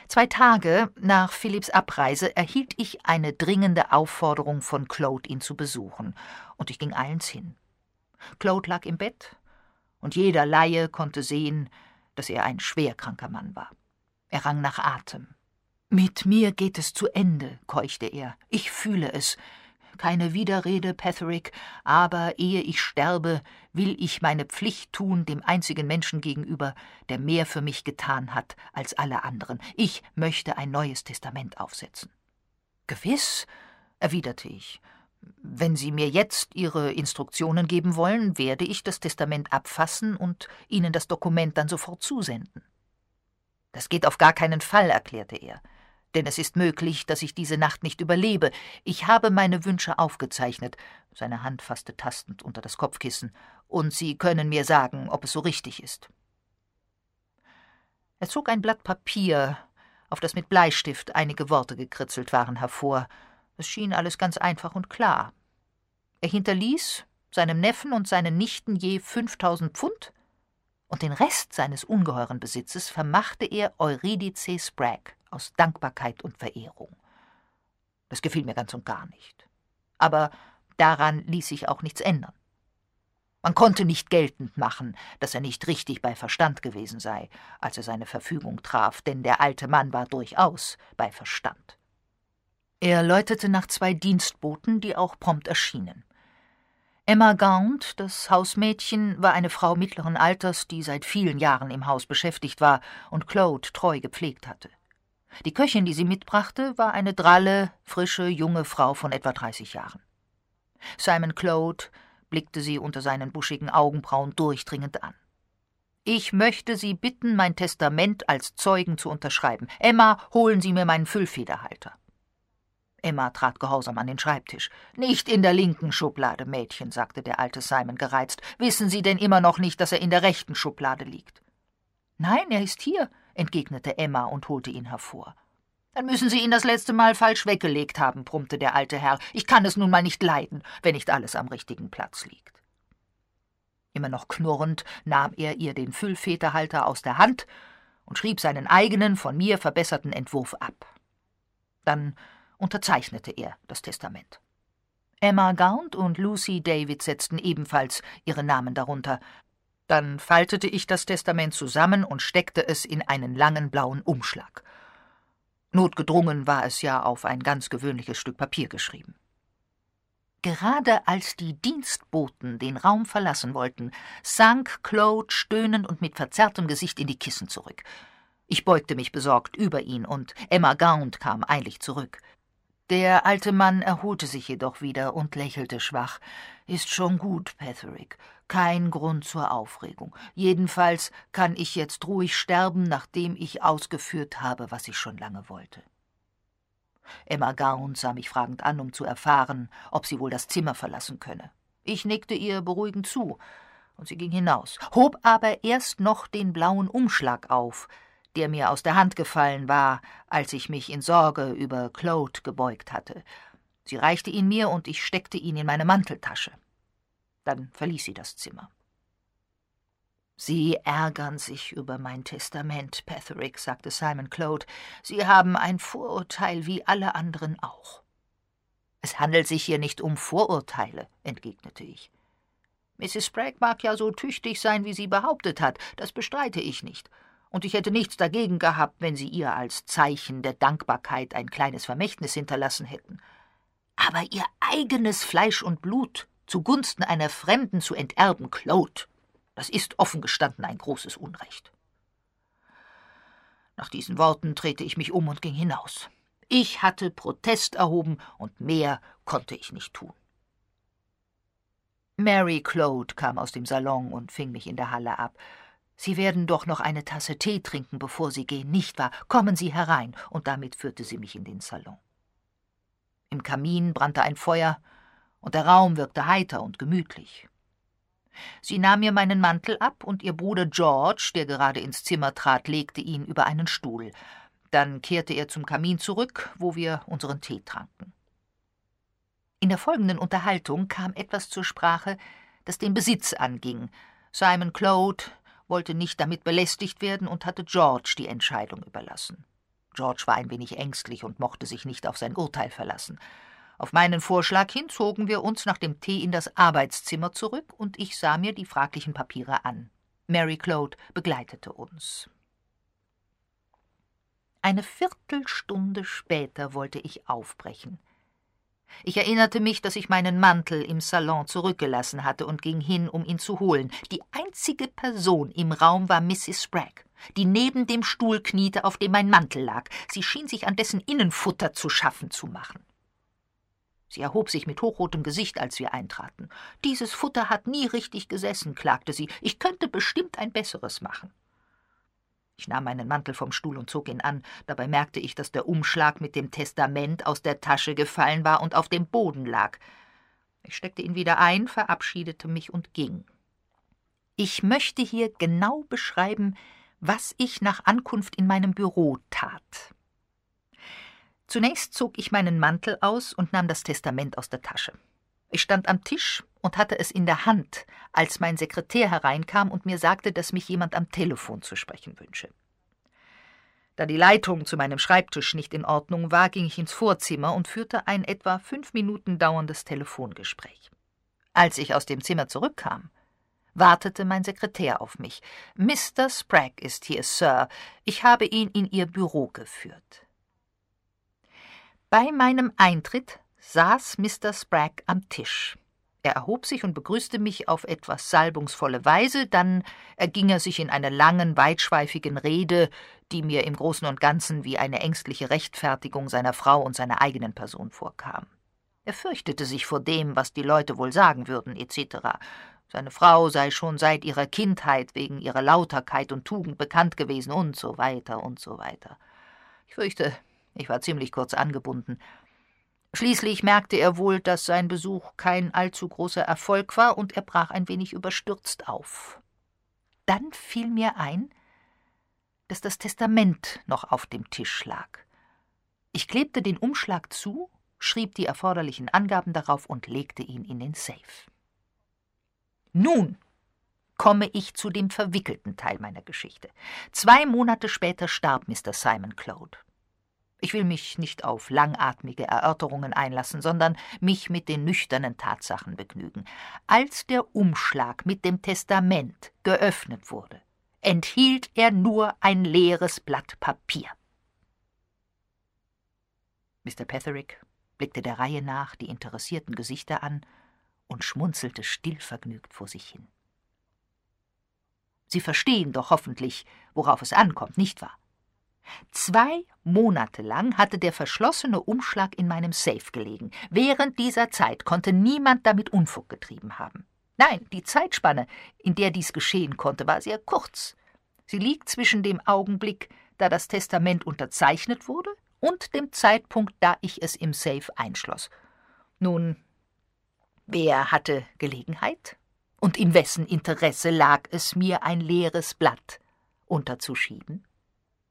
2 Tage nach Philipps Abreise erhielt ich eine dringende Aufforderung von Claude, ihn zu besuchen, und ich ging eilends hin. Claude lag im Bett, und jeder Laie konnte sehen, dass er ein schwerkranker Mann war. Er rang nach Atem. »Mit mir geht es zu Ende«, keuchte er. »Ich fühle es. Keine Widerrede, Petherick, aber ehe ich sterbe, will ich meine Pflicht tun dem einzigen Menschen gegenüber, der mehr für mich getan hat als alle anderen. Ich möchte ein neues Testament aufsetzen.« »Gewiss«, erwiderte ich. »Wenn Sie mir jetzt Ihre Instruktionen geben wollen, werde ich das Testament abfassen und Ihnen das Dokument dann sofort zusenden.« »Das geht auf gar keinen Fall«, erklärte er. »Denn es ist möglich, dass ich diese Nacht nicht überlebe. Ich habe meine Wünsche aufgezeichnet«, seine Hand fasste tastend unter das Kopfkissen, »und Sie können mir sagen, ob es so richtig ist.« Er zog ein Blatt Papier, auf das mit Bleistift einige Worte gekritzelt waren, hervor. Es schien alles ganz einfach und klar. Er hinterließ seinem Neffen und seinen Nichten je 5.000 Pfund, und den Rest seines ungeheuren Besitzes vermachte er Eurydice Spragg aus Dankbarkeit und Verehrung. Das gefiel mir ganz und gar nicht. Aber daran ließ sich auch nichts ändern. Man konnte nicht geltend machen, dass er nicht richtig bei Verstand gewesen sei, als er seine Verfügung traf, denn der alte Mann war durchaus bei Verstand. Er läutete nach 2 Dienstboten, die auch prompt erschienen. Emma Gaunt, das Hausmädchen, war eine Frau mittleren Alters, die seit vielen Jahren im Haus beschäftigt war und Claude treu gepflegt hatte. Die Köchin, die sie mitbrachte, war eine dralle, frische, junge Frau von etwa 30 Jahren. Simon Claude blickte sie unter seinen buschigen Augenbrauen durchdringend an. »Ich möchte Sie bitten, mein Testament als Zeugen zu unterschreiben. Emma, holen Sie mir meinen Füllfederhalter.« Emma trat gehorsam an den Schreibtisch. »Nicht in der linken Schublade, Mädchen«, sagte der alte Simon gereizt. »Wissen Sie denn immer noch nicht, dass er in der rechten Schublade liegt?« »Nein, er ist hier«, entgegnete Emma und holte ihn hervor. »Dann müssen Sie ihn das letzte Mal falsch weggelegt haben«, brummte der alte Herr. »Ich kann es nun mal nicht leiden, wenn nicht alles am richtigen Platz liegt.« Immer noch knurrend nahm er ihr den Füllfederhalter aus der Hand und schrieb seinen eigenen, von mir verbesserten Entwurf ab. Dann unterzeichnete er das Testament. Emma Gaunt und Lucy David setzten ebenfalls ihre Namen darunter. Dann faltete ich das Testament zusammen und steckte es in einen langen blauen Umschlag. Notgedrungen war es ja auf ein ganz gewöhnliches Stück Papier geschrieben. Gerade als die Dienstboten den Raum verlassen wollten, sank Claude stöhnend und mit verzerrtem Gesicht in die Kissen zurück. Ich beugte mich besorgt über ihn, und Emma Gaunt kam eilig zurück. Der alte Mann erholte sich jedoch wieder und lächelte schwach. »Ist schon gut, Petherick. Kein Grund zur Aufregung. Jedenfalls kann ich jetzt ruhig sterben, nachdem ich ausgeführt habe, was ich schon lange wollte.« Emma Gaunt sah mich fragend an, um zu erfahren, ob sie wohl das Zimmer verlassen könne. Ich nickte ihr beruhigend zu, und sie ging hinaus, hob aber erst noch den blauen Umschlag auf, der mir aus der Hand gefallen war, als ich mich in Sorge über Claude gebeugt hatte. Sie reichte ihn mir, und ich steckte ihn in meine Manteltasche. Dann verließ sie das Zimmer. »Sie ärgern sich über mein Testament, Petherick«, sagte Simon Claude. »Sie haben ein Vorurteil wie alle anderen auch.« »Es handelt sich hier nicht um Vorurteile«, entgegnete ich. »Mrs. Spragg mag ja so tüchtig sein, wie sie behauptet hat, das bestreite ich nicht. Und ich hätte nichts dagegen gehabt, wenn Sie ihr als Zeichen der Dankbarkeit ein kleines Vermächtnis hinterlassen hätten. Aber Ihr eigenes Fleisch und Blut zugunsten einer Fremden zu enterben, Claude, das ist offen gestanden ein großes Unrecht.« Nach diesen Worten drehte ich mich um und ging hinaus. Ich hatte Protest erhoben, und mehr konnte ich nicht tun. Mary Claude kam aus dem Salon und fing mich in der Halle ab. »Sie werden doch noch eine Tasse Tee trinken, bevor Sie gehen, nicht wahr? Kommen Sie herein«, und damit führte sie mich in den Salon. Im Kamin brannte ein Feuer, und der Raum wirkte heiter und gemütlich. Sie nahm mir meinen Mantel ab, und ihr Bruder George, der gerade ins Zimmer trat, legte ihn über einen Stuhl. Dann kehrte er zum Kamin zurück, wo wir unseren Tee tranken. In der folgenden Unterhaltung kam etwas zur Sprache, das den Besitz anging. Simon Claude wollte nicht damit belästigt werden und hatte George die Entscheidung überlassen. George war ein wenig ängstlich und mochte sich nicht auf sein Urteil verlassen. Auf meinen Vorschlag hin zogen wir uns nach dem Tee in das Arbeitszimmer zurück, und ich sah mir die fraglichen Papiere an. Mary Claude begleitete uns. Eine Viertelstunde später wollte ich aufbrechen. Ich erinnerte mich, dass ich meinen Mantel im Salon zurückgelassen hatte, und ging hin, um ihn zu holen. Die einzige Person im Raum war Mrs. Spragg, die neben dem Stuhl kniete, auf dem mein Mantel lag. Sie schien sich an dessen Innenfutter zu schaffen zu machen. Sie erhob sich mit hochrotem Gesicht, als wir eintraten. »Dieses Futter hat nie richtig gesessen«, klagte sie. »Ich könnte bestimmt ein besseres machen.« Ich nahm meinen Mantel vom Stuhl und zog ihn an. Dabei merkte ich, dass der Umschlag mit dem Testament aus der Tasche gefallen war und auf dem Boden lag. Ich steckte ihn wieder ein, verabschiedete mich und ging. Ich möchte hier genau beschreiben, was ich nach Ankunft in meinem Büro tat. Zunächst zog ich meinen Mantel aus und nahm das Testament aus der Tasche. Ich stand am Tisch und hatte es in der Hand, als mein Sekretär hereinkam und mir sagte, dass mich jemand am Telefon zu sprechen wünsche. Da die Leitung zu meinem Schreibtisch nicht in Ordnung war, ging ich ins Vorzimmer und führte ein etwa 5 Minuten dauerndes Telefongespräch. Als ich aus dem Zimmer zurückkam, wartete mein Sekretär auf mich. »Mr. Spragg ist hier, Sir. Ich habe ihn in Ihr Büro geführt.« Bei meinem Eintritt saß Mr. Spragg am Tisch. Er erhob sich und begrüßte mich auf etwas salbungsvolle Weise, dann erging er sich in einer langen, weitschweifigen Rede, die mir im Großen und Ganzen wie eine ängstliche Rechtfertigung seiner Frau und seiner eigenen Person vorkam. Er fürchtete sich vor dem, was die Leute wohl sagen würden, etc. Seine Frau sei schon seit ihrer Kindheit wegen ihrer Lauterkeit und Tugend bekannt gewesen und so weiter und so weiter. Ich fürchte, ich war ziemlich kurz angebunden. Schließlich merkte er wohl, dass sein Besuch kein allzu großer Erfolg war, und er brach ein wenig überstürzt auf. Dann fiel mir ein, dass das Testament noch auf dem Tisch lag. Ich klebte den Umschlag zu, schrieb die erforderlichen Angaben darauf und legte ihn in den Safe. Nun komme ich zu dem verwickelten Teil meiner Geschichte. 2 Monate später starb Mr. Simon Claude. Ich will mich nicht auf langatmige Erörterungen einlassen, sondern mich mit den nüchternen Tatsachen begnügen. Als der Umschlag mit dem Testament geöffnet wurde, enthielt er nur ein leeres Blatt Papier. Mr. Petherick blickte der Reihe nach die interessierten Gesichter an und schmunzelte stillvergnügt vor sich hin. »Sie verstehen doch hoffentlich, worauf es ankommt, nicht wahr? 2 Monate lang hatte der verschlossene Umschlag in meinem Safe gelegen. Während dieser Zeit konnte niemand damit Unfug getrieben haben. Nein, die Zeitspanne, in der dies geschehen konnte, war sehr kurz. Sie liegt zwischen dem Augenblick, da das Testament unterzeichnet wurde, und dem Zeitpunkt, da ich es im Safe einschloss. Nun, wer hatte Gelegenheit? Und in wessen Interesse lag es mir, ein leeres Blatt unterzuschieben?